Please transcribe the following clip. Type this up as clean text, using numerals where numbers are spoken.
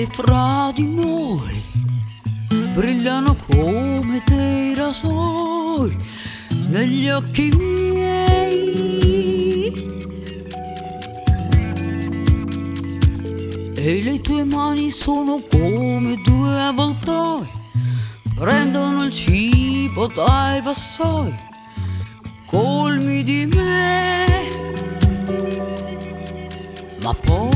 stelle fra di noi brillano come dei rasoi negli occhi miei. E le tue mani sono come due avvoltoi, prendono il cibo dai vassoi colmi di me, ma poi